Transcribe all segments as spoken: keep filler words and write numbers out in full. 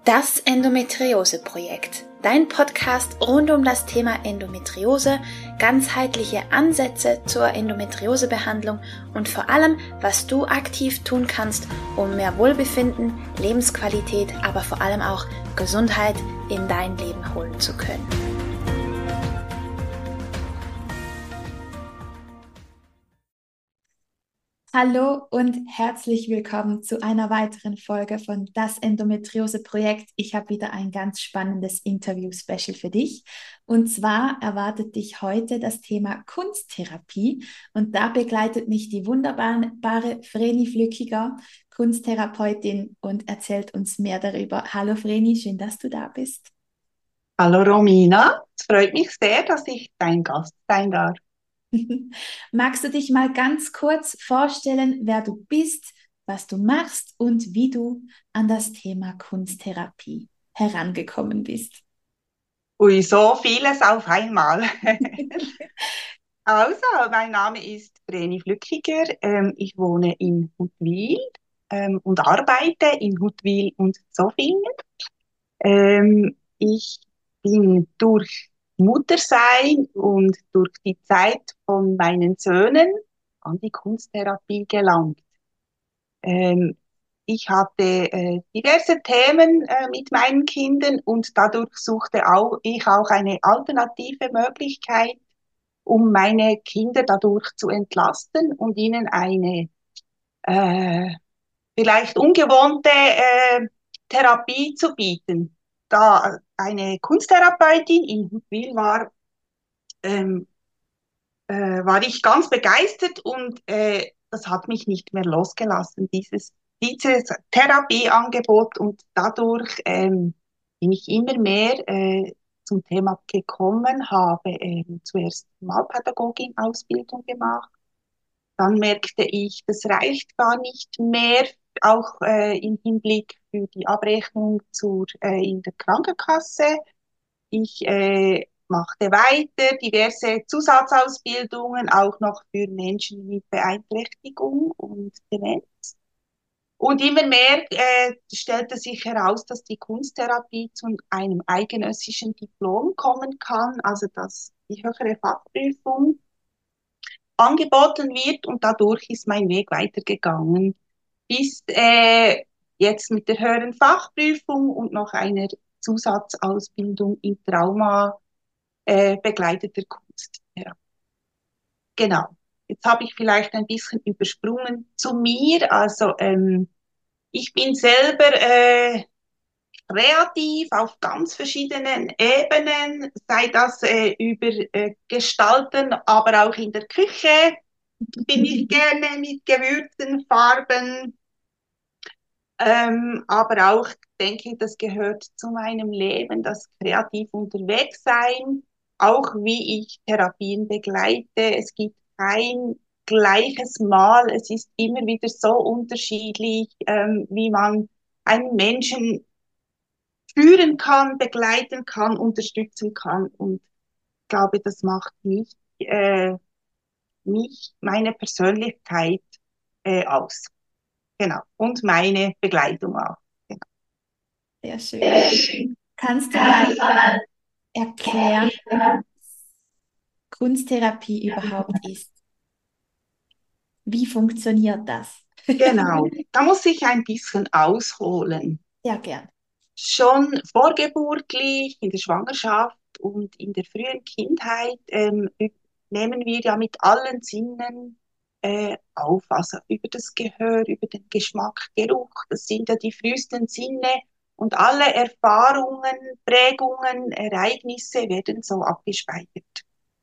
Das Endometriose-Projekt, dein Podcast rund um das Thema Endometriose, ganzheitliche Ansätze zur Endometriosebehandlung und vor allem, was du aktiv tun kannst, um mehr Wohlbefinden, Lebensqualität, aber vor allem auch Gesundheit in dein Leben holen zu können. Hallo und herzlich willkommen zu einer weiteren Folge von Das Endometriose-Projekt. Ich habe wieder ein ganz spannendes Interview-Special für dich. Und zwar erwartet dich heute das Thema Kunsttherapie. Und da begleitet mich die wunderbare Vreni Flückiger, Kunsttherapeutin, und erzählt uns mehr darüber. Hallo Vreni, schön, dass du da bist. Hallo Romina, es freut mich sehr, dass ich dein Gast sein darf. Magst du dich mal ganz kurz vorstellen, wer du bist, was du machst und wie du an das Thema Kunsttherapie herangekommen bist? Ui, so vieles auf einmal. Also, mein Name ist Vreni Flückiger. Ähm, ich wohne in Huttwil ähm, und arbeite in Huttwil und Zofingen. Ähm, ich bin durch Muttersein und durch die Zeit von meinen Söhnen an die Kunsttherapie gelangt. Ähm, Ich hatte äh, diverse Themen äh, mit meinen Kindern und dadurch suchte auch, ich auch eine alternative Möglichkeit, um meine Kinder dadurch zu entlasten und ihnen eine äh, vielleicht ungewohnte äh, Therapie zu bieten. Da eine Kunsttherapeutin in Huttwil war, ähm, äh, war ich ganz begeistert und äh, das hat mich nicht mehr losgelassen, dieses, dieses Therapieangebot und dadurch ähm, bin ich immer mehr äh, zum Thema gekommen, habe ähm, zuerst Malpädagogin-Ausbildung gemacht, dann merkte ich, das reicht gar nicht mehr, auch äh, im Hinblick für die Abrechnung zur, äh, in der Krankenkasse. Ich äh, machte weiter diverse Zusatzausbildungen, auch noch für Menschen mit Beeinträchtigung und Demenz. Und immer mehr äh, stellte sich heraus, dass die Kunsttherapie zu einem eidgenössischen Diplom kommen kann, also dass die höhere Fachprüfung angeboten wird und dadurch ist mein Weg weitergegangen bis äh, jetzt mit der höheren Fachprüfung und noch einer Zusatzausbildung in Trauma äh, begleiteter Kunst. Ja. Genau. Jetzt habe ich vielleicht ein bisschen übersprungen zu mir. Also ähm, ich bin selber äh, kreativ auf ganz verschiedenen Ebenen, sei das äh, über äh, Gestalten, aber auch in der Küche bin ich gerne mit Gewürzen, Farben, ähm, aber auch denke ich, das gehört zu meinem Leben, das kreativ unterwegs sein, auch wie ich Therapien begleite. Es gibt kein gleiches Mal, es ist immer wieder so unterschiedlich, ähm, wie man einen Menschen führen kann, begleiten kann, unterstützen kann. Und ich glaube, das macht mich, äh, mich meine Persönlichkeit äh, aus. Genau. Und meine Begleitung auch. Genau. Sehr schön. Kannst du mal erklären, was Kunsttherapie überhaupt ist? Wie funktioniert das? Genau, da muss ich ein bisschen ausholen. Ja, gern. Schon vorgeburtlich, in der Schwangerschaft und in der frühen Kindheit ähm, nehmen wir ja mit allen Sinnen äh, auf, also über das Gehör, über den Geschmack, Geruch, das sind ja die frühesten Sinne und alle Erfahrungen, Prägungen, Ereignisse werden so abgespeichert.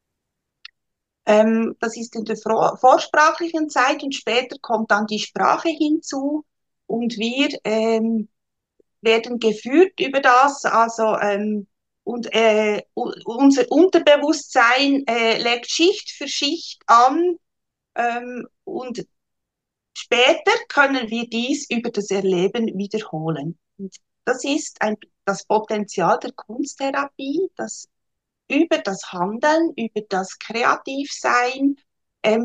Ähm, das ist in der vor vorsprachlichen Zeit und später kommt dann die Sprache hinzu und wir ähm, werden geführt über das, also ähm, und äh, unser Unterbewusstsein äh, legt Schicht für Schicht an ähm, und später können wir dies über das Erleben wiederholen. Und das ist ein, das Potenzial der Kunsttherapie, dass über das Handeln, über das Kreativsein ähm,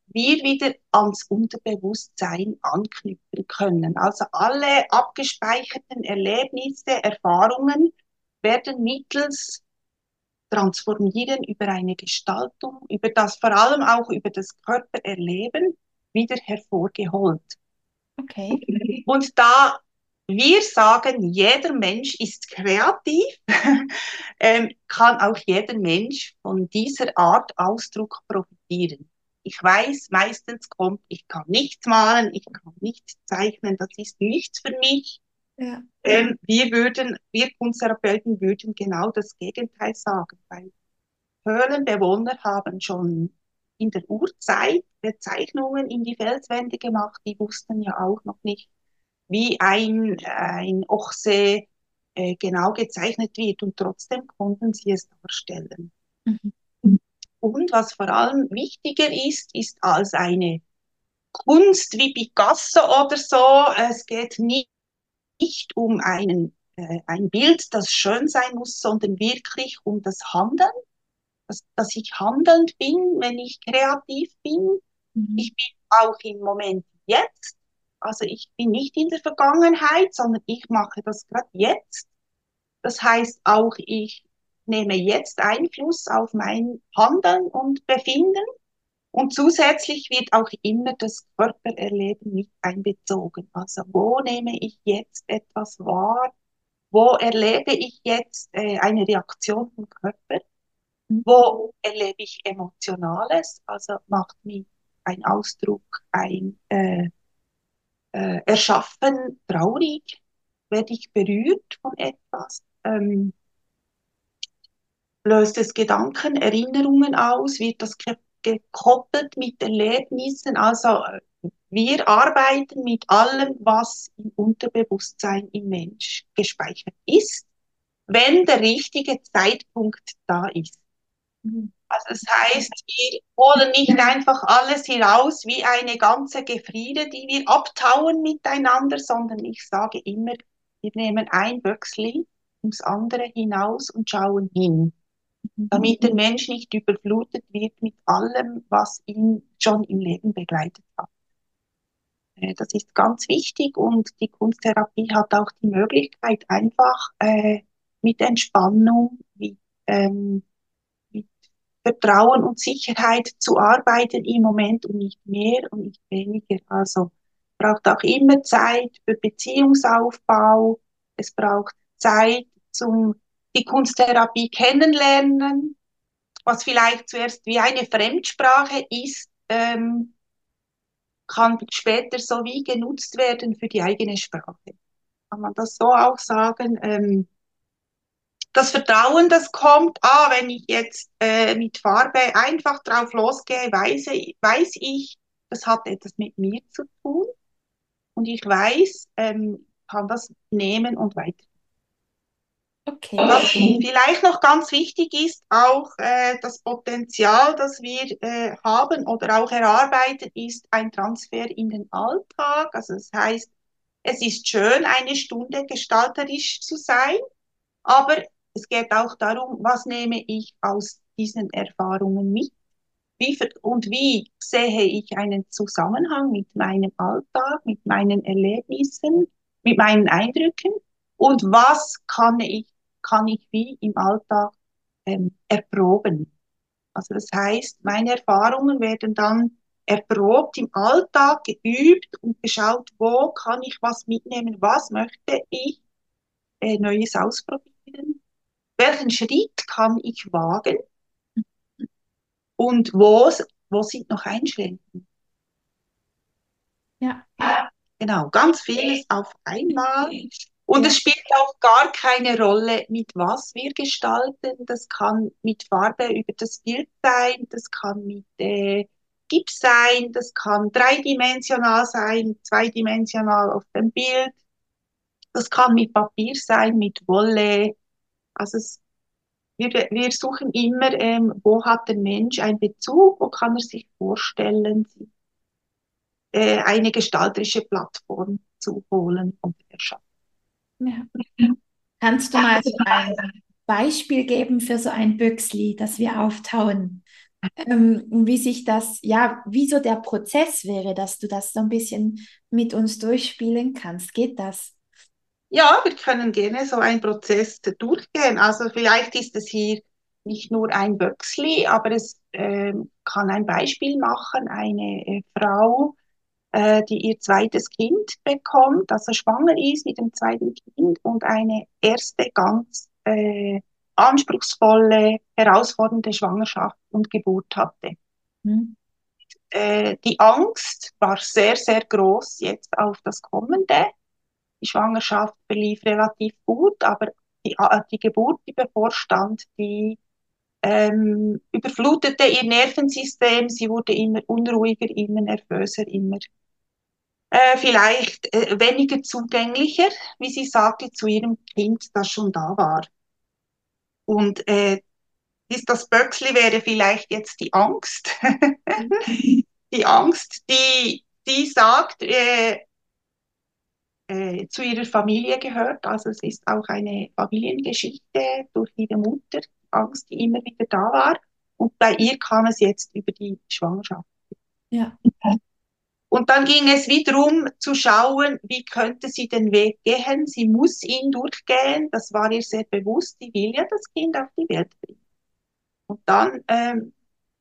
wir wieder ans Unterbewusstsein anknüpfen können. Also alle abgespeicherten Erlebnisse, Erfahrungen werden mittels Transformieren über eine Gestaltung, über das vor allem auch über das Körpererleben wieder hervorgeholt. Okay. Und da wir sagen, jeder Mensch ist kreativ, ähm, kann auch jeder Mensch von dieser Art Ausdruck profitieren. Ich weiß, meistens kommt, ich kann nichts malen, ich kann nichts zeichnen, das ist nichts für mich. Ja. Ähm, wir würden, wir Kunsttherapeuten würden genau das Gegenteil sagen, weil Höhlenbewohner haben schon in der Urzeit Zeichnungen in die Felswände gemacht, die wussten ja auch noch nicht, wie ein, ein Ochse äh, genau gezeichnet wird und trotzdem konnten sie es darstellen. Mhm. Und was vor allem wichtiger ist, ist als eine Kunst wie Picasso oder so, es geht nicht, nicht um einen, äh, ein Bild, das schön sein muss, sondern wirklich um das Handeln, dass, dass ich handelnd bin, wenn ich kreativ bin. Mhm. Ich bin auch im Moment jetzt. Also ich bin nicht in der Vergangenheit, sondern ich mache das gerade jetzt. Das heißt auch, ich nehme jetzt Einfluss auf mein Handeln und Befinden. Und zusätzlich wird auch immer das Körpererleben mit einbezogen. Also wo nehme ich jetzt etwas wahr? Wo erlebe ich jetzt äh, eine Reaktion vom Körper? Mhm. Wo erlebe ich Emotionales? Also macht mich ein Ausdruck, ein äh, äh, Erschaffen traurig? Werde ich berührt von etwas? Ähm, löst es Gedanken, Erinnerungen aus? Wird das ge gekoppelt mit Erlebnissen? Also äh, wir arbeiten mit allem, was im Unterbewusstsein im Mensch gespeichert ist, wenn der richtige Zeitpunkt da ist. Mhm. Also das heißt, wir holen nicht einfach alles heraus wie eine ganze Gefriede, die wir abtauen miteinander, sondern ich sage immer, wir nehmen ein Böcksli ums andere hinaus und schauen hin, Mhm. damit der Mensch nicht überflutet wird mit allem, was ihn schon im Leben begleitet hat. Äh, Das ist ganz wichtig und die Kunsttherapie hat auch die Möglichkeit, einfach äh, mit Entspannung, mit, ähm, mit Vertrauen und Sicherheit zu arbeiten im Moment und nicht mehr und nicht weniger. Also braucht auch immer Zeit für Beziehungsaufbau. Es braucht Zeit zum die Kunsttherapie kennenlernen, was vielleicht zuerst wie eine Fremdsprache ist, ähm, kann später so wie genutzt werden für die eigene Sprache. Kann man das so auch sagen? Ähm, das Vertrauen, das kommt, ah, wenn ich jetzt äh, mit Farbe einfach drauf losgehe, weiß, weiß ich, das hat etwas mit mir zu tun und ich weiß, ähm, kann das nehmen und weiter. Okay. Was vielleicht noch ganz wichtig ist, auch äh, das Potenzial, das wir äh, haben oder auch erarbeiten, ist ein Transfer in den Alltag. Also das heißt, es ist schön, eine Stunde gestalterisch zu sein, aber es geht auch darum, was nehme ich aus diesen Erfahrungen mit? Wie und wie sehe ich einen Zusammenhang mit meinem Alltag, mit meinen Erlebnissen, mit meinen Eindrücken? Und was kann ich, kann ich wie im Alltag ähm, erproben? Also das heißt, meine Erfahrungen werden dann erprobt im Alltag, geübt und geschaut, wo kann ich was mitnehmen, was möchte ich äh, Neues ausprobieren, welchen Schritt kann ich wagen und wo, wo sind noch Einschränkungen. Ja. Genau, ganz vieles auf einmal. Und Ja. es spielt auch gar keine Rolle, mit was wir gestalten. Das kann mit Farbe über das Bild sein, das kann mit äh, Gips sein, das kann dreidimensional sein, zweidimensional auf dem Bild. Das kann mit Papier sein, mit Wolle. Also es, wir, wir suchen immer, ähm, wo hat der Mensch einen Bezug, wo kann er sich vorstellen, äh, eine gestalterische Plattform zu holen und erschaffen. Ja. Kannst du mal so ein Beispiel geben für so ein Büchsli, das wir auftauen? ähm, wie sich das, ja, wie so der Prozess wäre, dass du das so ein bisschen mit uns durchspielen kannst. Geht das? Ja, wir können gerne so einen Prozess durchgehen. Also vielleicht ist es hier nicht nur ein Böcksli, aber es ähm, kann ein Beispiel machen. Eine äh, Frau, äh, die ihr zweites Kind bekommt, also schwanger ist mit dem zweiten Kind und eine erste ganz äh, anspruchsvolle, herausfordernde Schwangerschaft und Geburt hatte. Hm? Äh, die Angst war sehr, sehr groß jetzt auf das Kommende. Die Schwangerschaft verlief relativ gut, aber die, äh, die Geburt, die bevorstand, die ähm, überflutete ihr Nervensystem. Sie wurde immer unruhiger, immer nervöser, immer äh, vielleicht äh, weniger zugänglicher, wie sie sagte, zu ihrem Kind, das schon da war. Und äh, ist das Böcksli wäre vielleicht jetzt die Angst. Die Angst, die, die sagt, äh, äh, zu ihrer Familie gehört. Also es ist auch eine Familiengeschichte durch ihre Mutter, die Angst, die immer wieder da war. Und bei ihr kam es jetzt über die Schwangerschaft. Ja. Und dann ging es wiederum zu schauen, wie könnte sie den Weg gehen. Sie muss ihn durchgehen. Das war ihr sehr bewusst. Sie will ja das Kind auf die Welt bringen. Und dann ähm,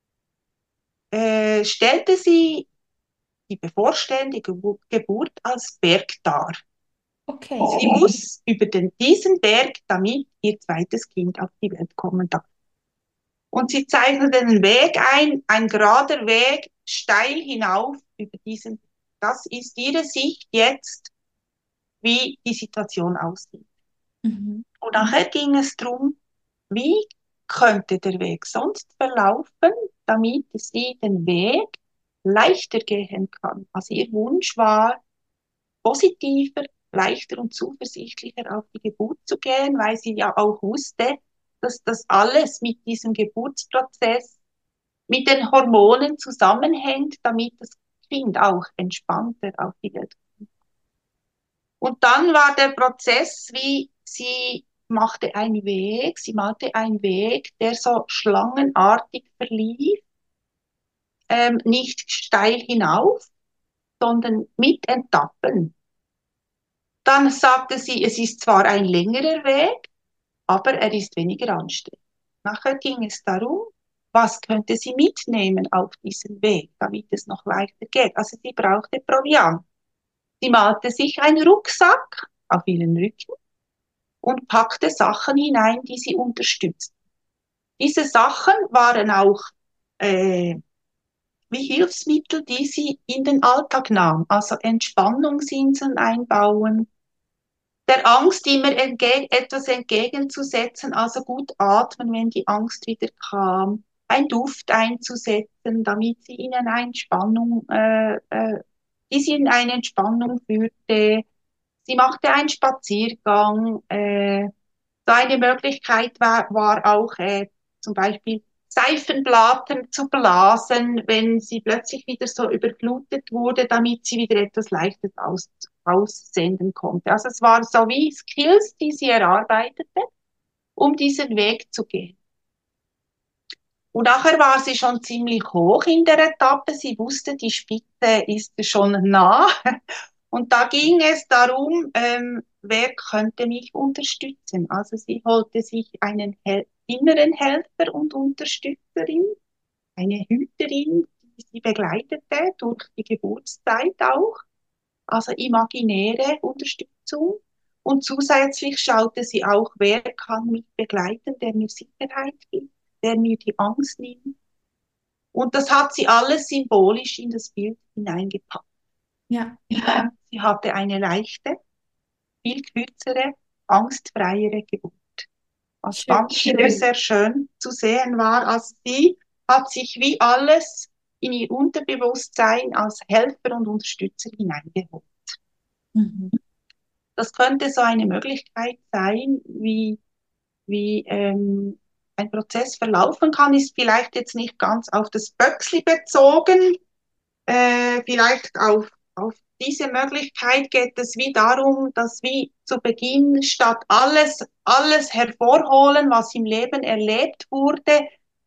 äh, stellte sie die bevorstehende Geburt, Geburt als Berg dar. Okay. Sie muss über den, diesen Berg, damit ihr zweites Kind auf die Welt kommen darf. Und sie zeichnet den Weg ein, ein gerader Weg, steil hinauf über diesen. Das ist ihre Sicht jetzt, wie die Situation aussieht. Mhm. Und nachher ging es darum, wie könnte der Weg sonst verlaufen, damit sie den Weg leichter gehen kann. Also ihr Wunsch war, positiver, leichter und zuversichtlicher auf die Geburt zu gehen, weil sie ja auch wusste, dass das alles mit diesem Geburtsprozess, mit den Hormonen zusammenhängt, damit das Kind auch entspannter auf die Welt kommt. Und dann war der Prozess, wie sie machte einen Weg, sie malte einen Weg, der so schlangenartig verlief, ähm, nicht steil hinauf, sondern mit Etappen. Dann sagte sie, es ist zwar ein längerer Weg, aber er ist weniger anstrengend. Nachher ging es darum, was könnte sie mitnehmen auf diesem Weg, damit es noch leichter geht. Also sie brauchte Proviant. Sie malte sich einen Rucksack auf ihren Rücken und packte Sachen hinein, die sie unterstützten. Diese Sachen waren auch äh, wie Hilfsmittel, die sie in den Alltag nahm. Also Entspannungsinseln einbauen, der Angst immer entge etwas entgegenzusetzen, also gut atmen, wenn die Angst wieder kam, ein Duft einzusetzen, damit sie in eine Entspannung, äh, äh, die sie in eine Entspannung führte. Sie machte einen Spaziergang. Äh, so eine Möglichkeit war, war auch äh, zum Beispiel Seifenblasen zu blasen, wenn sie plötzlich wieder so überflutet wurde, damit sie wieder etwas Leichtes aus, aussenden konnte. Also es waren so wie Skills, die sie erarbeitete, um diesen Weg zu gehen. Und nachher war sie schon ziemlich hoch in der Etappe. Sie wusste, die Spitze ist schon nah. Und da ging es darum, ähm, wer könnte mich unterstützen. Also sie holte sich einen Hel inneren Helfer und Unterstützerin, eine Hüterin, die sie begleitete durch die Geburtszeit auch, also imaginäre Unterstützung. Und zusätzlich schaute sie auch, wer kann mich begleiten, der mir Sicherheit gibt, der mir die Angst nimmt. Und das hat sie alles symbolisch in das Bild hineingepackt. Ja. Sie hatte eine leichte, viel kürzere, angstfreiere Geburt. Was Schön. ganz sehr, sehr schön zu sehen war, als sie hat sich wie alles in ihr Unterbewusstsein als Helfer und Unterstützer hineingeholt. Mhm. Das könnte so eine Möglichkeit sein, wie, wie ähm, ein Prozess verlaufen kann, ist vielleicht jetzt nicht ganz auf das Böcksli bezogen, äh, vielleicht auf, auf diese Möglichkeit geht es wie darum, dass wie zu Beginn statt alles, alles hervorholen, was im Leben erlebt wurde,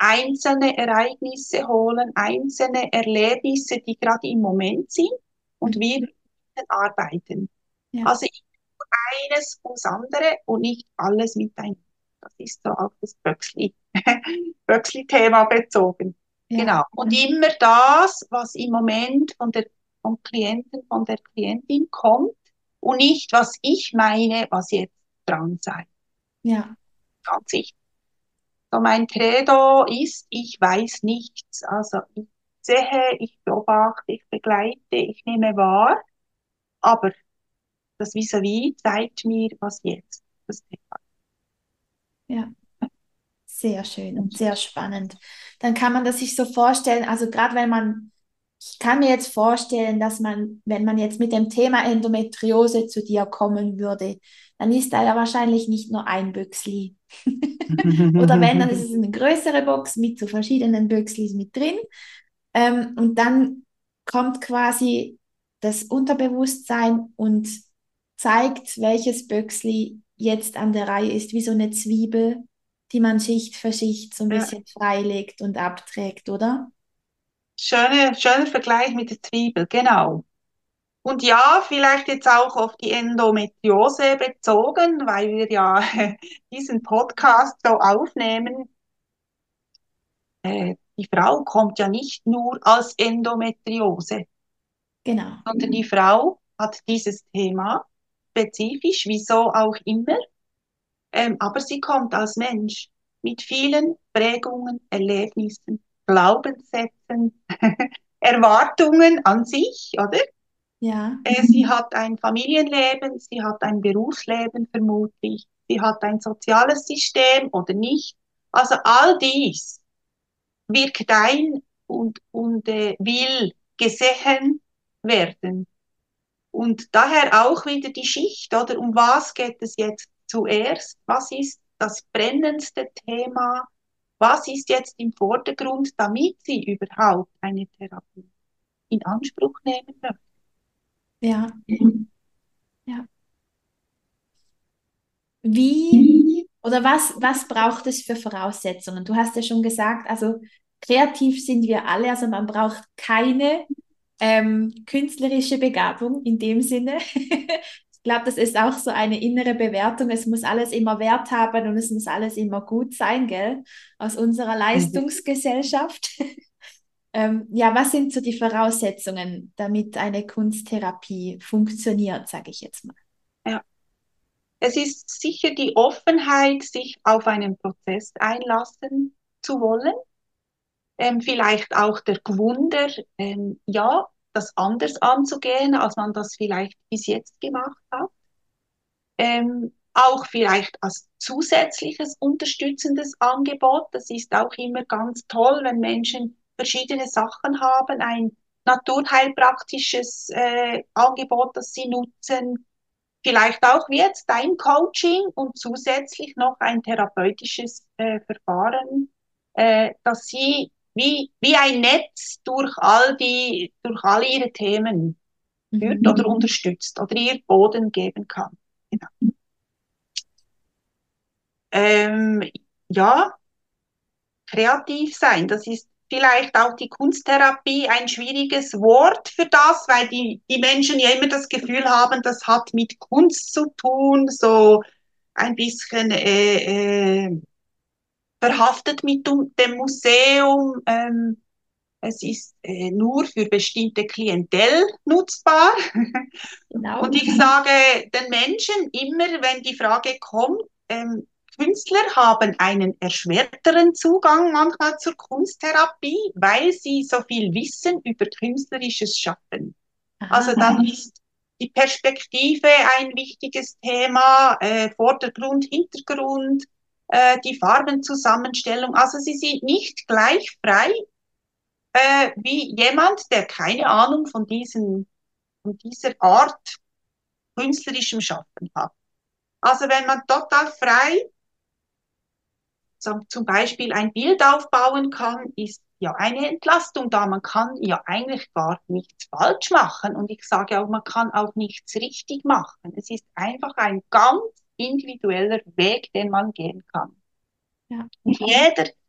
einzelne Ereignisse holen, einzelne Erlebnisse, die gerade im Moment sind und Mhm. wir arbeiten. Ja, Also ich tue eines ums andere und nicht alles miteinander. Das ist so auf das Böxli, Böxli-Thema bezogen. ja, Genau. Und immer das, was im Moment von der, vom Klienten, von der Klientin kommt und nicht, was ich meine, was jetzt dran sei. ja, Ganz wichtig. So mein Credo ist, ich weiß nichts. Also ich sehe, ich beobachte, ich begleite, ich nehme wahr, aber das Vis-à-vis zeigt mir, was jetzt das Thema ja. Sehr schön und sehr spannend. Dann kann man das sich so vorstellen, also gerade wenn man, ich kann mir jetzt vorstellen, dass man, wenn man jetzt mit dem Thema Endometriose zu dir kommen würde, dann ist da ja wahrscheinlich nicht nur ein Büchsli. Oder wenn, dann ist es eine größere Box mit so verschiedenen Büchslis mit drin. Ähm, und dann kommt quasi das Unterbewusstsein und zeigt, welches Böcksli jetzt an der Reihe ist, wie so eine Zwiebel, die man Schicht für Schicht so ein Ja, bisschen freilegt und abträgt, oder? schöne, schöner Vergleich mit der Zwiebel, genau. Und ja, vielleicht jetzt auch auf die Endometriose bezogen, weil wir ja diesen Podcast so aufnehmen. Äh, die Frau kommt ja nicht nur als Endometriose, Genau. sondern die Frau hat dieses Thema spezifisch, wieso auch immer, ähm, aber sie kommt als Mensch mit vielen Prägungen, Erlebnissen, Glaubenssätzen, Erwartungen an sich, oder? Ja, Äh, sie hat ein Familienleben, sie hat ein Berufsleben vermutlich, sie hat ein soziales System oder nicht. Also all dies wirkt ein und, und äh, will gesehen werden. Und daher auch wieder die Schicht, oder? Um was geht es jetzt zuerst? Was ist das brennendste Thema? Was ist jetzt im Vordergrund, damit sie überhaupt eine Therapie in Anspruch nehmen möchte? ja, ja. Wie oder was, was braucht es für Voraussetzungen? Du hast ja schon gesagt, also kreativ sind wir alle, also man braucht keine ähm, künstlerische Begabung in dem Sinne. Ich glaube, das ist auch so eine innere Bewertung. Es muss alles immer Wert haben und es muss alles immer gut sein, gell? Aus unserer Mhm. Leistungsgesellschaft. Ähm, ja, was sind so die Voraussetzungen, damit eine Kunsttherapie funktioniert, sage ich jetzt mal? Ja. Es ist sicher die Offenheit, sich auf einen Prozess einlassen zu wollen. Ähm, vielleicht auch der Gwunder, ähm, ja, das anders anzugehen, als man das vielleicht bis jetzt gemacht hat. Ähm, auch vielleicht als zusätzliches unterstützendes Angebot. Das ist auch immer ganz toll, wenn Menschen verschiedene Sachen haben, ein naturheilpraktisches äh, Angebot, das sie nutzen, vielleicht auch wie jetzt dein Coaching und zusätzlich noch ein therapeutisches äh, Verfahren, äh, dass sie wie, wie ein Netz durch all die, durch all ihre Themen führt Mhm. oder unterstützt oder ihr Boden geben kann. Genau. Ähm, ja, kreativ sein, das ist vielleicht auch die Kunsttherapie ein schwieriges Wort für das, weil die, die Menschen ja immer das Gefühl haben, das hat mit Kunst zu tun, so ein bisschen äh, äh, verhaftet mit dem Museum. Ähm, es ist äh, nur für bestimmte Klientel nutzbar. Und Genau. ich sage den Menschen immer, wenn die Frage kommt, ähm, Künstler haben einen erschwerteren Zugang manchmal zur Kunsttherapie, weil sie so viel wissen über künstlerisches Schaffen. Also Aha. dann ist die Perspektive ein wichtiges Thema, äh, Vordergrund, Hintergrund, äh, die Farbenzusammenstellung. Also sie sind nicht gleich frei äh, wie jemand, der keine Ahnung von, diesen, von dieser Art künstlerischem Schaffen hat. Also wenn man total frei zum, zum Beispiel ein Bild aufbauen kann, ist ja eine Entlastung da. Man kann ja eigentlich gar nichts falsch machen. Und ich sage auch, man kann auch nichts richtig machen. Es ist einfach ein ganz individueller Weg, den man gehen kann. Ja. Und jeder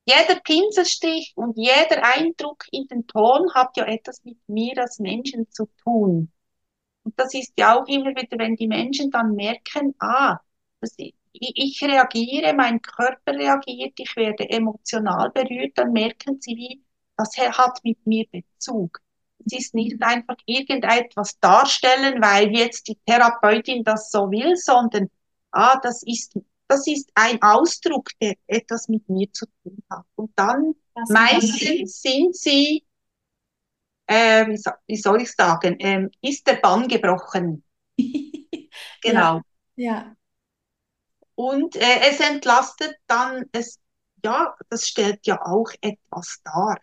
jeder Pinselstrich und jeder Eindruck in den Ton hat ja etwas mit mir als Menschen zu tun. Und das ist ja auch immer wieder, wenn die Menschen dann merken, ah, das, ich, ich reagiere, mein Körper reagiert, ich werde emotional berührt, dann merken sie, wie, das hat mit mir Bezug. Es ist nicht einfach irgendetwas darstellen, weil jetzt die Therapeutin das so will, sondern ah, das ist, das ist ein Ausdruck, der etwas mit mir zu tun hat. Und dann Das finde meistens sind sie, äh, wie, so, wie soll ich sagen, ähm, ist der Bann gebrochen. ich. Ja, Genau. ja, Und äh, es entlastet dann, es, ja, das stellt ja auch etwas dar,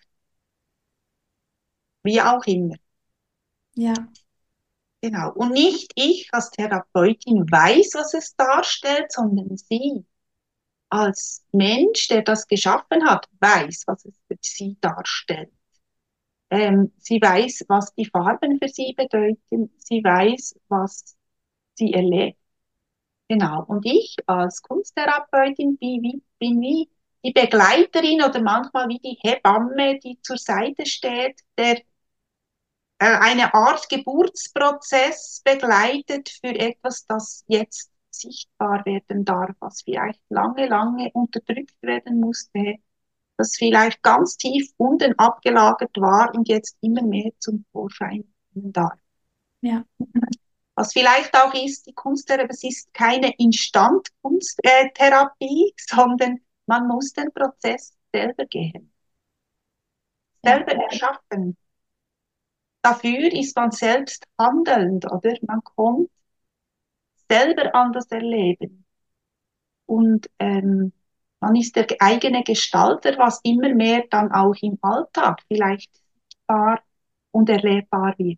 wie auch immer. ja, Genau. Und nicht ich als Therapeutin weiß, was es darstellt, sondern sie als Mensch, der das geschaffen hat, weiß, was es für sie darstellt. Ähm, sie weiß, was die Farben für sie bedeuten. Sie weiß, was sie erlebt. Genau. Und ich als Kunsttherapeutin bin wie, bin wie die Begleiterin oder manchmal wie die Hebamme, die zur Seite steht, der äh, eine Art Geburtsprozess begleitet für etwas, das jetzt sichtbar werden darf, was vielleicht lange, lange unterdrückt werden musste, das vielleicht ganz tief unten abgelagert war und jetzt immer mehr zum Vorschein kommen darf. ja. Was vielleicht auch ist, die Kunsttherapie, es ist keine Instant-Kunsttherapie, sondern man muss den Prozess selber gehen, Ja, selber erschaffen. Dafür ist man selbst handelnd, oder? Man kommt selber an das Erleben und ähm, man ist der eigene Gestalter, was immer mehr dann auch im Alltag vielleicht sichtbar und erlebbar wird.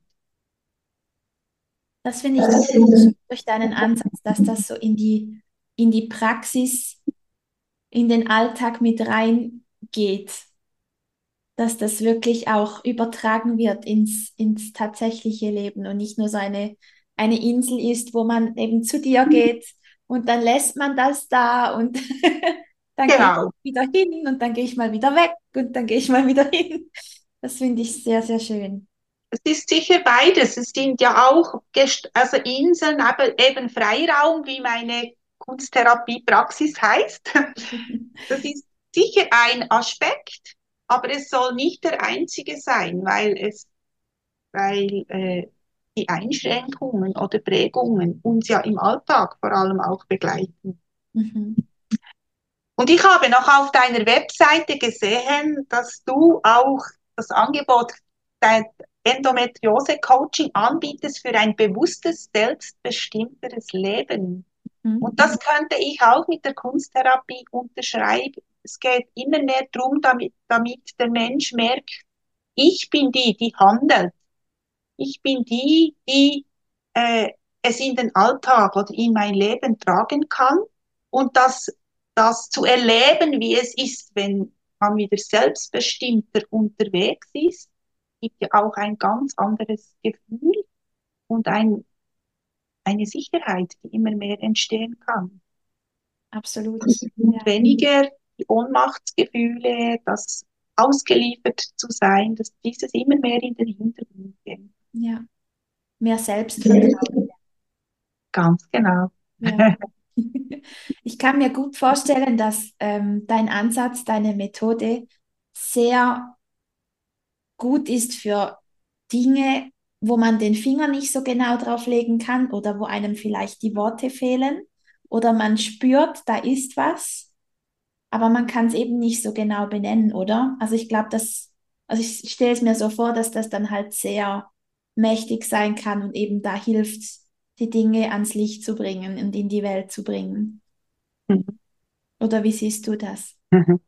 das finde ich total schön durch deinen Ansatz, dass das so in die, in die Praxis, in den Alltag mit reingeht, dass das wirklich auch übertragen wird ins, ins tatsächliche Leben und nicht nur so eine, eine Insel ist, wo man eben zu dir geht und dann lässt man das da und dann gehe ich Genau. wieder hin und dann gehe ich mal wieder weg und dann gehe ich mal wieder hin. Das finde ich sehr, sehr schön. Es ist sicher beides. Es sind ja auch Gest also Inseln, aber eben Freiraum, wie meine Kunsttherapiepraxis heißt. Das ist sicher ein Aspekt, aber es soll nicht der einzige sein, weil es, weil äh, die Einschränkungen oder Prägungen uns ja im Alltag vor allem auch begleiten. Mhm. Und ich habe noch auf deiner Webseite gesehen, dass du auch das Angebot dein Endometriose-Coaching anbietest für ein bewusstes, selbstbestimmteres Leben. Mhm. Und das könnte ich auch mit der Kunsttherapie unterschreiben. Es geht immer mehr darum, damit, damit der Mensch merkt, ich bin die, die handelt. Ich bin die, die äh, es in den Alltag oder in mein Leben tragen kann und das, das zu erleben, wie es ist, wenn man wieder selbstbestimmter unterwegs ist, gibt ja auch ein ganz anderes Gefühl und ein, eine Sicherheit, die immer mehr entstehen kann. Absolut. Und Ja, weniger die Ohnmachtsgefühle, das ausgeliefert zu sein, dass dieses immer mehr in den Hintergrund geht. ja. Mehr Selbstvertrauen. Ganz genau. Ja. Ich kann mir gut vorstellen, dass ähm, dein Ansatz, deine Methode sehr gut ist für Dinge, wo man den Finger nicht so genau drauf legen kann oder wo einem vielleicht die Worte fehlen oder man spürt, da ist was, aber man kann es eben nicht so genau benennen, oder? Also ich glaube, dass, also ich stelle es mir so vor, dass das dann halt sehr mächtig sein kann und eben da hilft, die Dinge ans Licht zu bringen und in die Welt zu bringen. Oder wie siehst du das?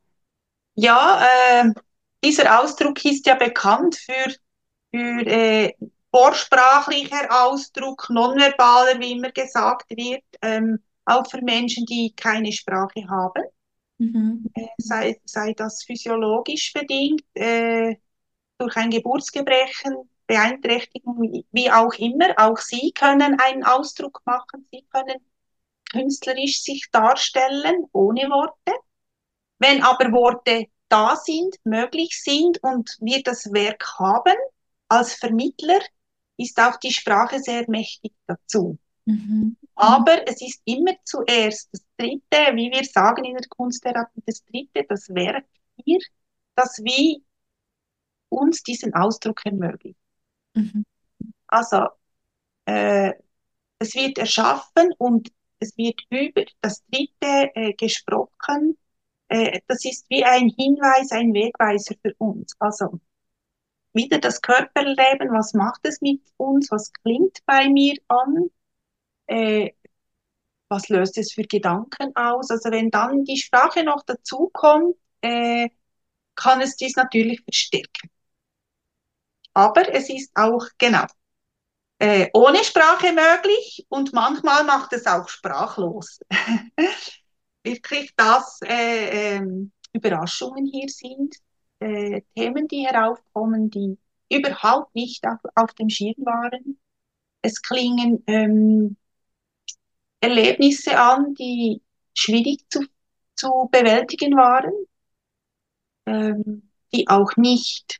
Ja, äh, dieser Ausdruck ist ja bekannt für, für äh, vorsprachlicher Ausdruck, nonverbaler, wie immer gesagt wird, ähm, auch für Menschen, die keine Sprache haben, Mhm. äh, sei, sei das physiologisch bedingt, äh, durch ein Geburtsgebrechen, Beeinträchtigung, wie, wie auch immer. Auch sie können einen Ausdruck machen, sie können künstlerisch sich darstellen, ohne Worte. Wenn aber Worte da sind, möglich sind und wir das Werk haben, als Vermittler ist auch die Sprache sehr mächtig dazu. Mhm. Aber es ist immer zuerst das Dritte, wie wir sagen in der Kunsttherapie, das Dritte, das Werk hier, das wie uns diesen Ausdruck ermöglicht. Mhm. Also äh, es wird erschaffen und es wird über das Dritte äh, gesprochen. Äh, das ist wie ein Hinweis, ein Wegweiser für uns. Also wieder das Körperleben, was macht es mit uns, was klingt bei mir an, äh, was löst es für Gedanken aus. Also wenn dann die Sprache noch dazukommt, äh, kann es dies natürlich verstärken. Aber es ist auch, genau, äh, ohne Sprache möglich und manchmal macht es auch sprachlos. Wirklich, dass äh, ähm, Überraschungen hier sind, äh, Themen, die heraufkommen, die überhaupt nicht auf, auf dem Schirm waren. Es klingen ähm, Erlebnisse an, die schwierig zu, zu bewältigen waren, ähm, die auch nicht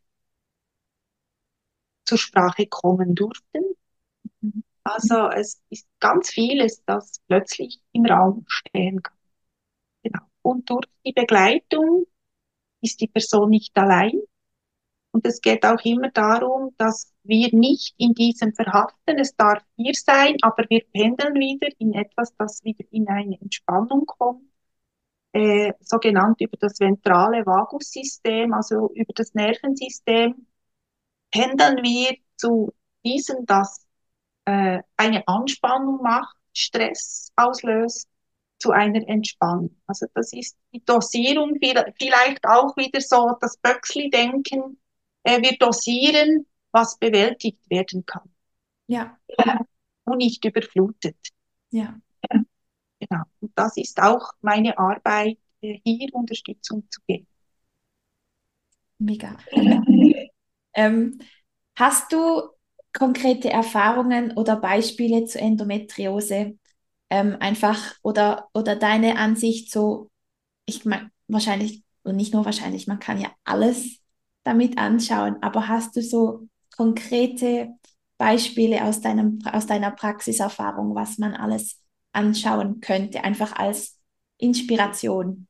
zur Sprache kommen durften. Mhm. Also es ist ganz vieles, das plötzlich im Raum stehen kann. Genau. Und durch die Begleitung ist die Person nicht allein. Und es geht auch immer darum, dass wir nicht in diesem verhaften, es darf hier sein, aber wir pendeln wieder in etwas, das wieder in eine Entspannung kommt, äh, so genannt über das ventrale Vagussystem, also über das Nervensystem, pendeln wir zu diesem, das äh, eine Anspannung macht, Stress auslöst, zu einer Entspannung. Also das ist die Dosierung, vielleicht auch wieder so das Böckli-Denken. Äh, wir dosieren, was bewältigt werden kann Ja, und nicht überflutet. ja, Ja, genau. Und das ist auch meine Arbeit, äh, hier Unterstützung zu geben. mega. Ähm, hast du konkrete Erfahrungen oder Beispiele zur Endometriose? Ähm, einfach oder, oder deine Ansicht so, ich meine, wahrscheinlich, und nicht nur wahrscheinlich, man kann ja alles damit anschauen, aber hast du so konkrete Beispiele aus deinem, aus deiner Praxiserfahrung, was man alles anschauen könnte, einfach als Inspiration?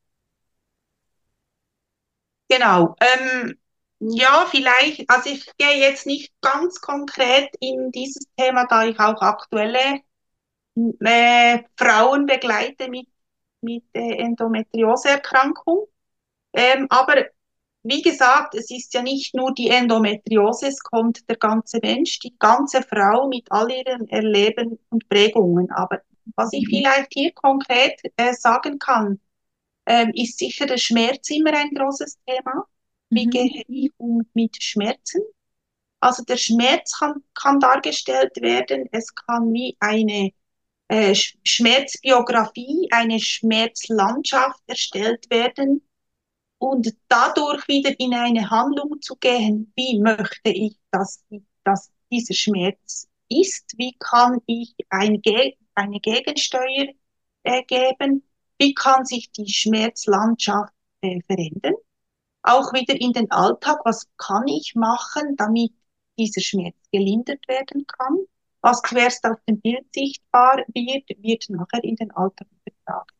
Genau. Ähm, ja, vielleicht, also ich gehe jetzt nicht ganz konkret in dieses Thema, da ich auch aktuelle äh, Frauen begleite mit, mit äh, Endometrioseerkrankung. Ähm, aber wie gesagt, es ist ja nicht nur die Endometriose, es kommt der ganze Mensch, die ganze Frau mit all ihren Erleben und Prägungen. Aber was ich vielleicht hier konkret äh, sagen kann, ähm, ist sicher der Schmerz immer ein großes Thema. Wie Mhm. gehe ich um mit Schmerzen? Also der Schmerz kann, kann dargestellt werden, es kann wie eine äh, Schmerzbiografie, eine Schmerzlandschaft erstellt werden und dadurch wieder in eine Handlung zu gehen, wie möchte ich, dass, dass dieser Schmerz ist, wie kann ich ein, eine Gegensteuer äh, geben, wie kann sich die Schmerzlandschaft äh, verändern, auch wieder in den Alltag, was kann ich machen, damit dieser Schmerz gelindert werden kann. Was zuerst auf dem Bild sichtbar wird, wird nachher in den Alltag übertragen.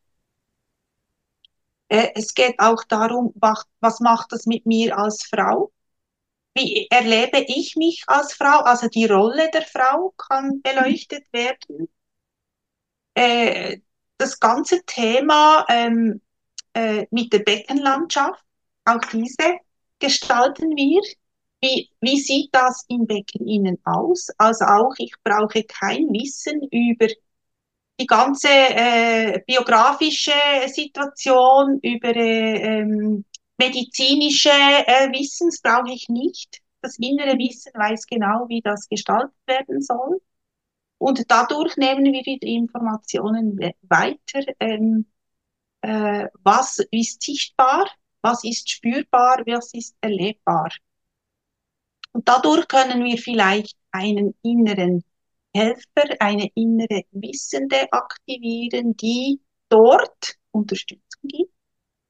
Äh, es geht auch darum, was, was macht das mit mir als Frau? Wie erlebe ich mich als Frau? Also die Rolle der Frau kann beleuchtet werden. Äh, das ganze Thema ähm, äh, mit der Beckenlandschaft, auch diese gestalten wir. Wie, wie sieht das im Becken innen aus? Also auch, ich brauche kein Wissen über die ganze äh, biografische Situation, über äh, ähm, medizinische äh, Wissens brauche ich nicht. Das innere Wissen weiß genau, wie das gestaltet werden soll. Und dadurch nehmen wir wieder Informationen weiter. Ähm, äh, was ist sichtbar, was ist spürbar, was ist erlebbar. Und dadurch können wir vielleicht einen inneren Helfer, eine innere Wissende aktivieren, die dort Unterstützung gibt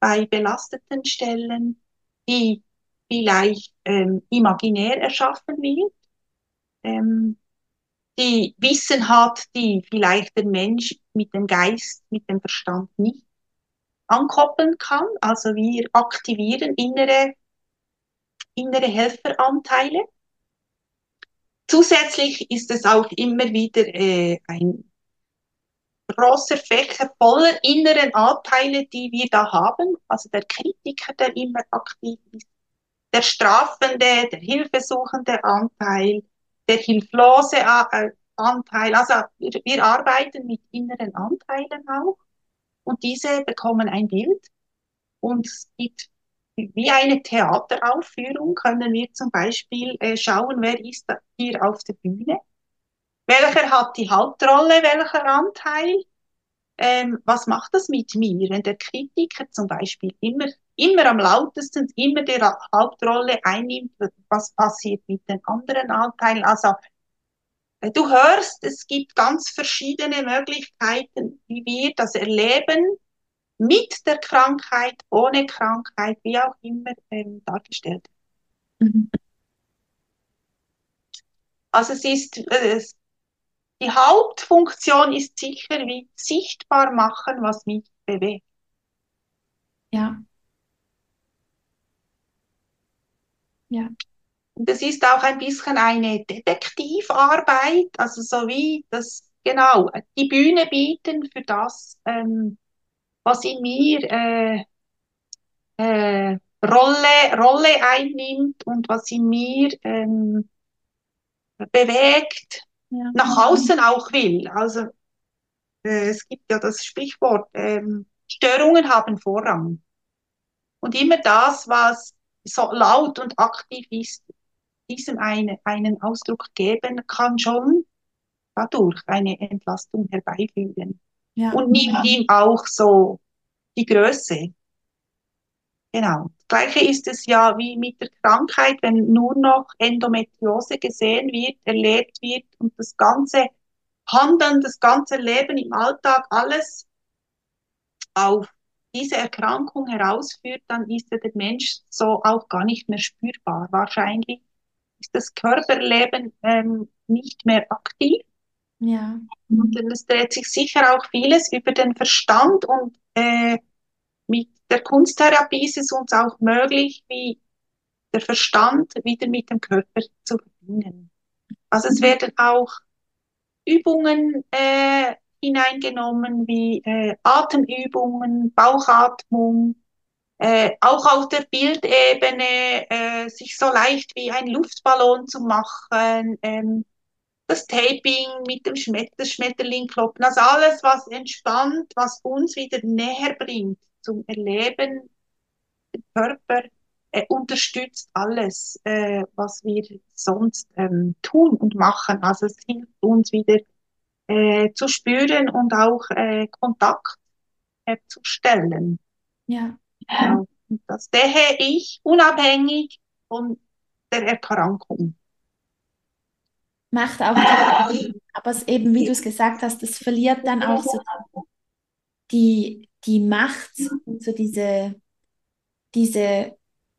bei belasteten Stellen, die vielleicht ähm, imaginär erschaffen wird, ähm, die Wissen hat, die vielleicht der Mensch mit dem Geist, mit dem Verstand nicht ankoppeln kann. Also wir aktivieren innere, innere Helferanteile. Zusätzlich ist es auch immer wieder äh, ein großer Fächer voller inneren Anteile, die wir da haben. Also der Kritiker, der immer aktiv ist, der strafende, der hilfesuchende Anteil, der hilflose äh, Anteil. Also wir, wir arbeiten mit inneren Anteilen auch und diese bekommen ein Bild und es gibt wie eine Theateraufführung, können wir zum Beispiel äh, schauen, wer ist da hier auf der Bühne, welcher hat die Hauptrolle, welcher Anteil. Ähm, was macht das mit mir, wenn der Kritiker zum Beispiel immer, immer am lautesten, immer die Ra- Hauptrolle einnimmt? Was passiert mit den anderen Anteilen? Also, äh, du hörst, es gibt ganz verschiedene Möglichkeiten, wie wir das erleben, mit der Krankheit, ohne Krankheit, wie auch immer ähm, dargestellt. Mhm. Also es ist, äh, die Hauptfunktion ist sicher, wie sichtbar machen, was mich bewegt. Ja, ja. Und es ist auch ein bisschen eine Detektivarbeit, also so wie das, genau, die Bühne bieten für das, ähm, was in mir äh, äh, Rolle, Rolle einnimmt und was in mir ähm, bewegt, Ja. nach außen auch will. Also äh, es gibt ja das Sprichwort, ähm, Störungen haben Vorrang. Und immer das, was so laut und aktiv ist, diesem eine, einen Ausdruck geben, kann schon dadurch eine Entlastung herbeiführen. Ja. Und nimmt ihm auch so die Größe. Genau. Das Gleiche ist es ja wie mit der Krankheit, wenn nur noch Endometriose gesehen wird, erlebt wird und das ganze Handeln, das ganze Leben im Alltag, alles auf diese Erkrankung herausführt, dann ist ja der Mensch so auch gar nicht mehr spürbar. Wahrscheinlich ist das Körperleben ähm, nicht mehr aktiv. Ja. Und es dreht sich sicher auch vieles über den Verstand und äh, mit der Kunsttherapie ist es uns auch möglich, wie der Verstand wieder mit dem Körper zu verbinden. Also es werden auch Übungen äh, hineingenommen, wie äh, Atemübungen, Bauchatmung, äh, auch auf der Bildebene, äh, sich so leicht wie ein Luftballon zu machen, ähm, das Taping mit dem Schmet das Schmetterling kloppen, also alles, was entspannt, was uns wieder näher bringt zum Erleben, den Körper, äh, unterstützt alles, äh, was wir sonst ähm, tun und machen. Also es hilft uns wieder äh, zu spüren und auch äh, Kontakt herzustellen. Ja. Ja, und das sehe ich unabhängig von der Erkrankung. Macht auch total Sinn. Aber es eben, wie du es gesagt hast, es verliert dann auch so die, die Macht und so diese, diese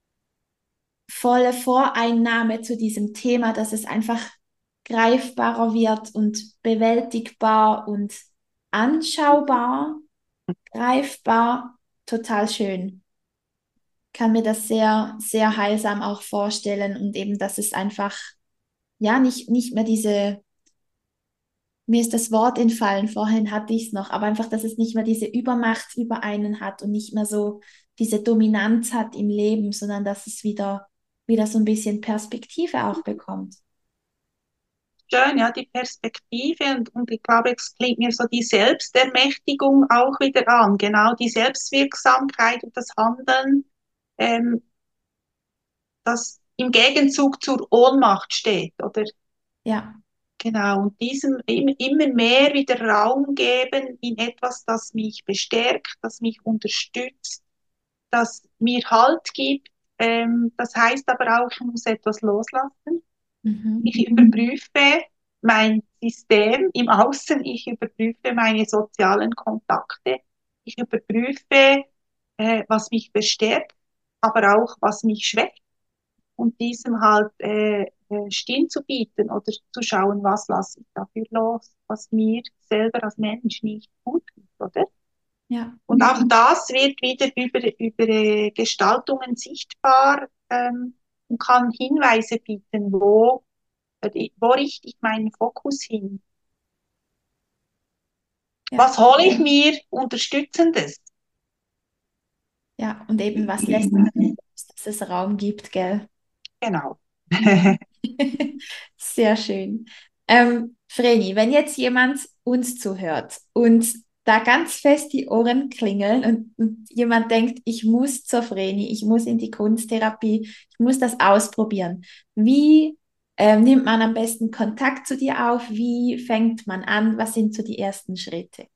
volle Voreinnahme zu diesem Thema, dass es einfach greifbarer wird und bewältigbar und anschaubar, greifbar, total schön. Kann mir das sehr, sehr heilsam auch vorstellen und eben, dass es einfach, ja, nicht, nicht mehr diese, mir ist das Wort entfallen, vorhin hatte ich es noch, aber einfach, dass es nicht mehr diese Übermacht über einen hat und nicht mehr so diese Dominanz hat im Leben, sondern dass es wieder, wieder so ein bisschen Perspektive auch bekommt. Schön, ja, die Perspektive und, und ich glaube, es klingt mir so die Selbstermächtigung auch wieder an, genau die Selbstwirksamkeit und das Handeln, ähm, das im Gegenzug zur Ohnmacht steht, oder? Ja, Genau, und diesem im- immer mehr wieder Raum geben in etwas, das mich bestärkt, das mich unterstützt, das mir Halt gibt. Ähm, das heißt aber auch, ich muss etwas loslassen. mhm. Ich überprüfe mein System im Außen, ich überprüfe meine sozialen Kontakte, ich überprüfe äh, was mich bestärkt, aber auch was mich schwächt und diesem halt äh, äh, Stirn zu bieten oder zu schauen, was lasse ich dafür los, was mir selber als Mensch nicht gut tut, oder? Ja, Und auch das wird wieder über, über äh, Gestaltungen sichtbar ähm, und kann Hinweise bieten, wo, äh, wo richte ich meinen Fokus hin? ja, Was hole ich mir Unterstützendes? ja. Und eben, was lässt es, dass es Raum gibt, gell? Genau. Sehr schön. Ähm, Vreni, wenn jetzt jemand uns zuhört und da ganz fest die Ohren klingeln und, und jemand denkt, ich muss zur Vreni, ich muss in die Kunsttherapie, ich muss das ausprobieren. Wie ähm, nimmt man am besten Kontakt zu dir auf? Wie fängt man an? Was sind so die ersten Schritte?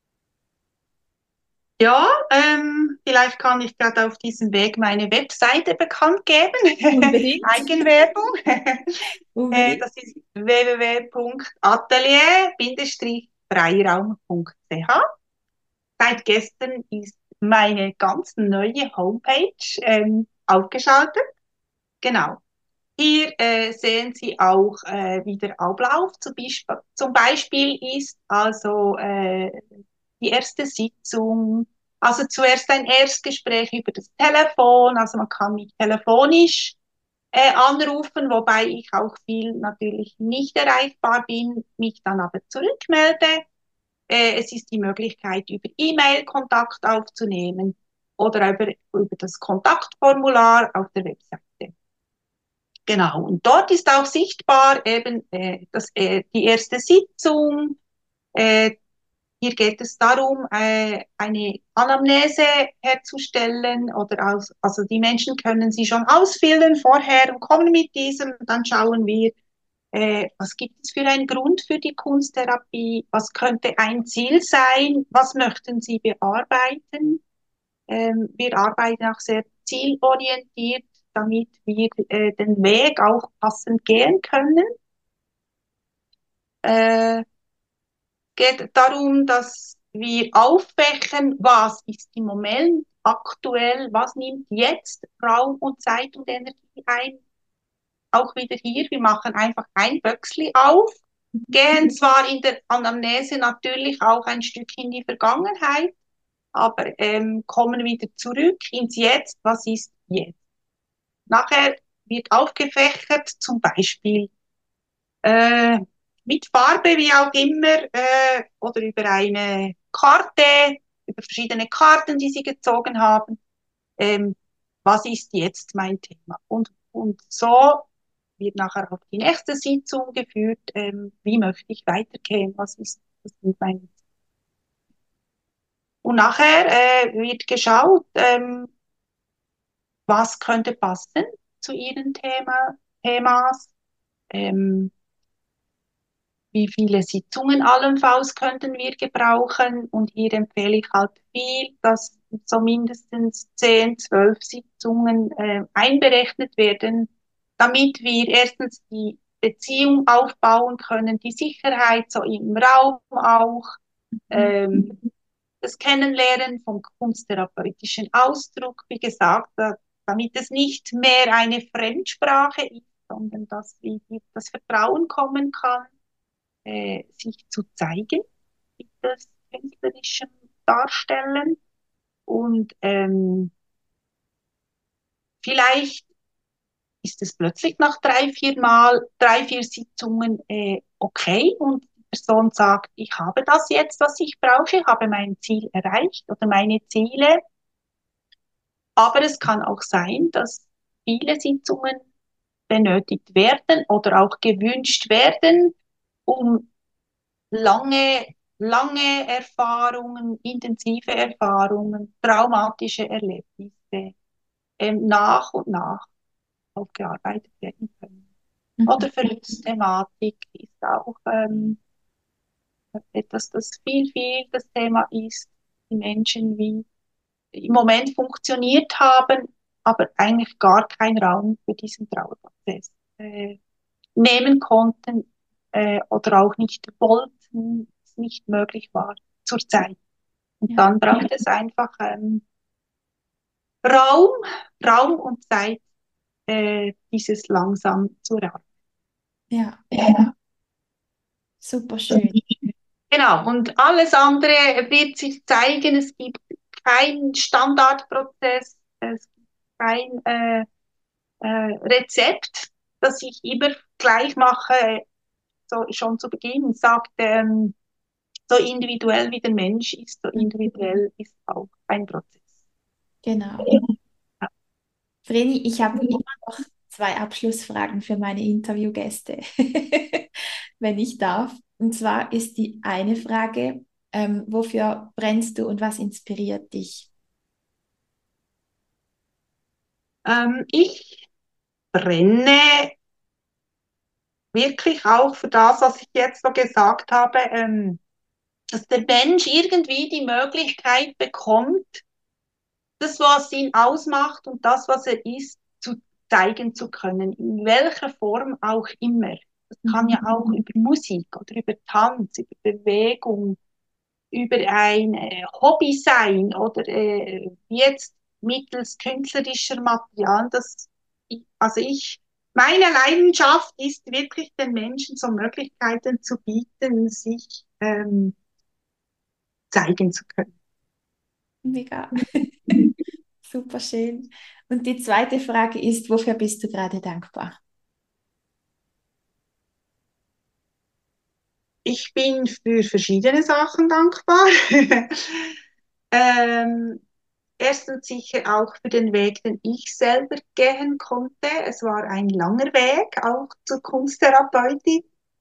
Ja, ähm, vielleicht kann ich gerade auf diesem Weg meine Webseite bekannt geben. Unbedingt. Eigenwerbung. Äh, Unbedingt. das ist w w w punkt atelier freiraum punkt c h. Seit gestern ist meine ganz neue Homepage ähm, aufgeschaltet. Genau. Hier äh, sehen Sie auch, äh, wie der Ablauf zum Beispiel, zum Beispiel ist. Also äh, die erste Sitzung, also zuerst ein Erstgespräch über das Telefon, also man kann mich telefonisch äh, anrufen, wobei ich auch viel natürlich nicht erreichbar bin, mich dann aber zurückmelde. Äh, es ist die Möglichkeit, über E-Mail Kontakt aufzunehmen oder über, über das Kontaktformular auf der Webseite. Genau, und dort ist auch sichtbar eben äh, das, äh, die erste Sitzung. Äh, hier geht es darum, äh, eine Anamnese herzustellen oder aus, also die Menschen können sie schon ausfüllen vorher und kommen mit diesem. Dann schauen wir, äh, was gibt es für einen Grund für die Kunsttherapie, was könnte ein Ziel sein, was möchten sie bearbeiten. Ähm, wir arbeiten auch sehr zielorientiert, damit wir äh, den Weg auch passend gehen können. Äh, geht darum, dass wir aufwächen, was ist im Moment aktuell, was nimmt jetzt Raum und Zeit und Energie ein. Auch wieder hier, wir machen einfach ein Böckli auf, gehen zwar in der Anamnese natürlich auch ein Stück in die Vergangenheit, aber ähm, kommen wieder zurück ins Jetzt, was ist jetzt. Nachher wird aufgefächert, zum Beispiel äh, mit Farbe, wie auch immer, äh, oder über eine Karte, über verschiedene Karten, die Sie gezogen haben. Ähm, was ist jetzt mein Thema? Und, und so wird nachher auf die nächste Sitzung geführt. Ähm, wie möchte ich weitergehen? Was ist, was sind meine Ziele? Und nachher äh, wird geschaut, ähm, was könnte passen zu Ihren Thema, Themas. Ähm, wie viele Sitzungen allenfalls könnten wir gebrauchen. Und hier empfehle ich halt viel, dass so mindestens zehn, zwölf Sitzungen äh, einberechnet werden, damit wir erstens die Beziehung aufbauen können, die Sicherheit so im Raum auch, ähm, das Kennenlernen vom kunsttherapeutischen Ausdruck, wie gesagt, da, damit es nicht mehr eine Fremdsprache ist, sondern dass wie das Vertrauen kommen kann, äh, sich zu zeigen mit das künstlerischen Darstellen. Und ähm, vielleicht ist es plötzlich nach drei, vier Mal, drei, vier Sitzungen äh, okay und die Person sagt, ich habe das jetzt, was ich brauche, habe mein Ziel erreicht oder meine Ziele. Aber es kann auch sein, dass viele Sitzungen benötigt werden oder auch gewünscht werden, um lange, lange Erfahrungen, intensive Erfahrungen, traumatische Erlebnisse ähm, nach und nach aufgearbeitet werden können. Mhm. Oder Verlustthematik ist auch ähm, etwas, das viel, viel das Thema ist. Die Menschen wie im Moment funktioniert haben, aber eigentlich gar keinen Raum für diesen Trauerprozess äh, nehmen konnten äh, oder auch nicht wollten, es nicht möglich war zur Zeit. Und Ja, dann braucht es einfach ähm, Raum, Raum und Zeit, äh, dieses langsam zu erarbeiten. Ja, ja, super schön. Genau, und alles andere wird sich zeigen. Es gibt keinen Standardprozess, es gibt kein äh, äh, Rezept, das ich immer gleich mache, so schon zu Beginn. Sagt, ähm, so individuell wie der Mensch ist, so individuell ist auch ein Prozess. Genau. Vreni, ich habe immer noch zwei Abschlussfragen für meine Interviewgäste, wenn ich darf. Und zwar ist die eine Frage, ähm, wofür brennst du und was inspiriert dich? Ähm, ich brenne wirklich auch für das, was ich jetzt so gesagt habe, ähm, dass der Mensch irgendwie die Möglichkeit bekommt, das, was ihn ausmacht und das, was er ist, zu zeigen zu können, in welcher Form auch immer. Das kann ja Mhm. auch über Musik oder über Tanz, über Bewegung, über ein äh, Hobby sein oder äh, jetzt mittels künstlerischer Material. Das, also ich, meine Leidenschaft ist wirklich den Menschen so Möglichkeiten zu bieten, sich ähm, zeigen zu können. Mega. Super schön. Und die zweite Frage ist, wofür bist du gerade dankbar? Ich bin für verschiedene Sachen dankbar. ähm, Erstens sicher auch für den Weg, den ich selber gehen konnte. Es war ein langer Weg, auch zur Kunsttherapeutin.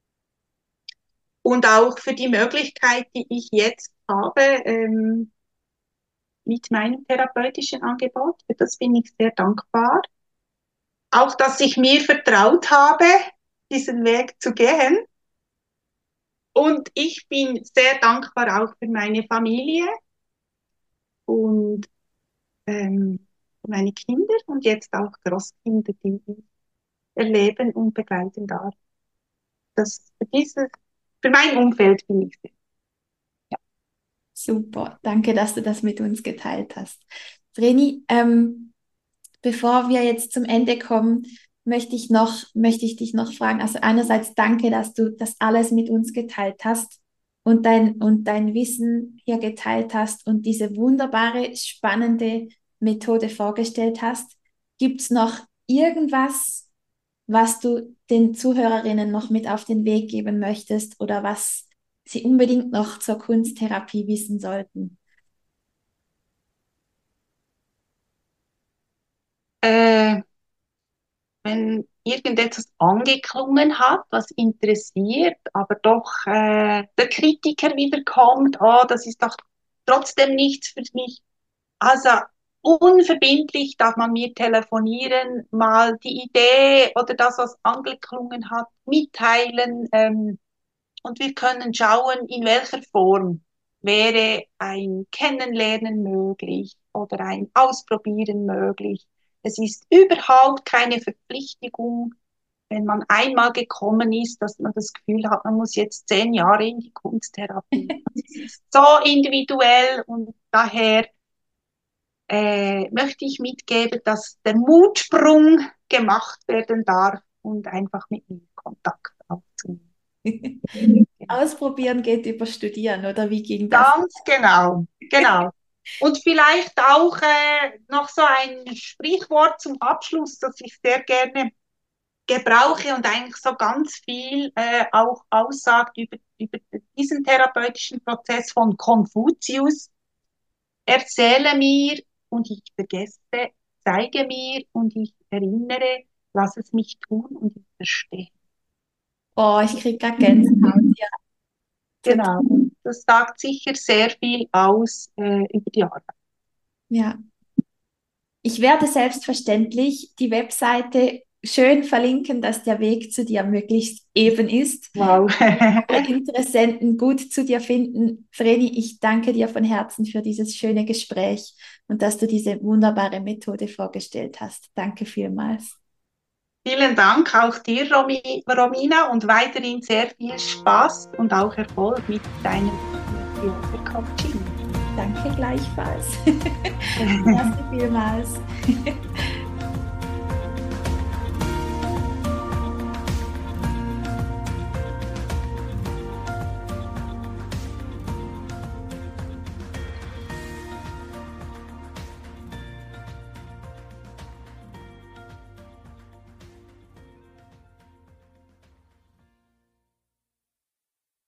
Und auch für die Möglichkeit, die ich jetzt habe ähm, mit meinem therapeutischen Angebot. Für das bin ich sehr dankbar. Auch, dass ich mir vertraut habe, diesen Weg zu gehen. Und ich bin sehr dankbar auch für meine Familie und ähm, meine Kinder und jetzt auch Großkinder, die ich erleben und begleiten darf. Das, für, dieses, für mein Umfeld bin ich sehr. Super, danke, dass du das mit uns geteilt hast. Vreni, ähm, bevor wir jetzt zum Ende kommen, möchte ich noch, möchte ich dich noch fragen. Also einerseits danke, dass du das alles mit uns geteilt hast und dein, und dein Wissen hier geteilt hast und diese wunderbare, spannende Methode vorgestellt hast. Gibt es noch irgendwas, was du den Zuhörerinnen noch mit auf den Weg geben möchtest oder was sie unbedingt noch zur Kunsttherapie wissen sollten? Äh, Wenn irgendetwas angeklungen hat, was interessiert, aber doch äh, der Kritiker wieder kommt, oh, das ist doch trotzdem nichts für mich. Also unverbindlich darf man mir telefonieren, mal die Idee oder das, was angeklungen hat, mitteilen. Ähm, und wir können schauen, in welcher Form wäre ein Kennenlernen möglich oder ein Ausprobieren möglich. Es ist überhaupt keine Verpflichtung, wenn man einmal gekommen ist, dass man das Gefühl hat, man muss jetzt zehn Jahre in die Kunsttherapie. Es ist so individuell und daher äh, möchte ich mitgeben, dass der Mutsprung gemacht werden darf und einfach mit mir Kontakt aufzunehmen. Ausprobieren geht über Studieren, oder wie ging das? Ganz genau, genau. Und vielleicht auch äh, noch so ein Sprichwort zum Abschluss, das ich sehr gerne gebrauche und eigentlich so ganz viel äh, auch aussagt über, über diesen therapeutischen Prozess von Konfuzius. Erzähle mir und ich vergesse, zeige mir und ich erinnere, lass es mich tun und ich verstehe. Oh, ich kriege gerade Gänsehaut. Ja, total. Genau. Das sagt sicher sehr viel aus äh, über die Arbeit. Ja. Ich werde selbstverständlich die Webseite schön verlinken, dass der Weg zu dir möglichst eben ist. Wow. Alle Interessenten gut zu dir finden. Vreni, ich danke dir von Herzen für dieses schöne Gespräch und dass du diese wunderbare Methode vorgestellt hast. Danke vielmals. Vielen Dank auch dir, Romi, Romina, und weiterhin sehr viel Spaß und auch Erfolg mit deinem Yoga-Coaching. Danke gleichfalls. Merci vielmals.